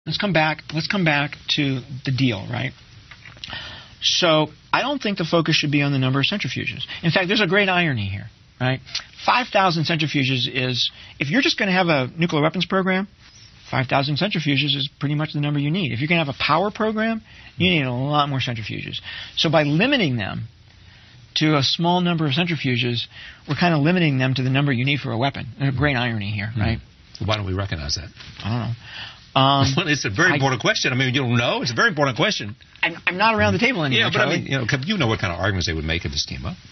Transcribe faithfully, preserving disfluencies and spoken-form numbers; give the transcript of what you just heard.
let's come back. Let's come back to the deal, right? So I don't think the focus should be on the number of centrifuges. In fact, there's a great irony here, right? five thousand centrifuges is, if you're just going to have a nuclear weapons program, five thousand centrifuges is pretty much the number you need. If you're going to have a power program, you need a lot more centrifuges. So by limiting them to a small number of centrifuges, we're kind of limiting them to the number you need for a weapon. There's a great irony here, right? Mm-hmm. Why don't we recognize that? I don't know. Um, it's a very I, important question. I mean, you don't know. It's a very important question. I'm, I'm not around the table anymore. Yeah, but Charlie. I mean, you know, you know what kind of arguments they would make if this came up.